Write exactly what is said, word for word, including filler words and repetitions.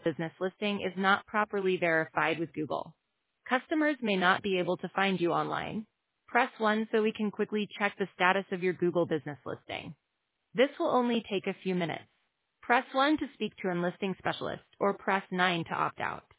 business listing is not properly verified with Google. Customers may not be able to find you online. Press one so we can quickly check the status of your Google business listing. This will only take a few minutes. Press one to speak to a listing specialist or press nine to opt out.